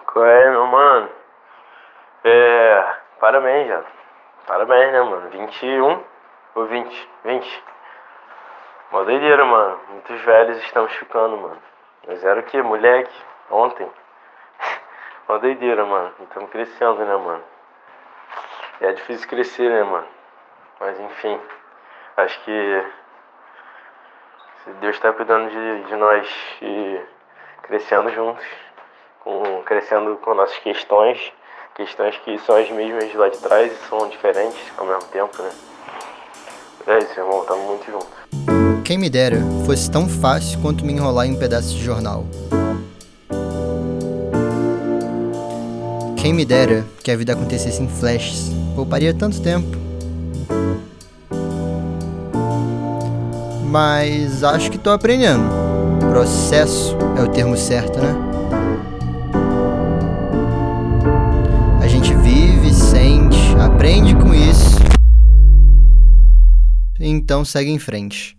Qual é, meu mano? Parabéns, já. Parabéns, né, mano? 21 ou 20? 20. Mó doideira, mano. Muitos velhos estamos ficando, mano. Mas era o que, moleque? Ontem. Mó doideira, mano. Estamos crescendo, né, mano? E é difícil crescer, né, mano? Mas enfim. Acho que se Deus tá cuidando de nós e crescendo juntos, crescendo com nossas questões que são as mesmas de lá de trás e são diferentes ao mesmo tempo, né? É isso, irmão, tamo muito junto. Quem me dera fosse tão fácil quanto me enrolar em um pedaço de jornal. Quem me dera que a vida acontecesse em flashes, pouparia tanto tempo. Mas acho que tô aprendendo. Processo é o termo certo, né? A gente vive, sente, aprende com isso, então segue em frente.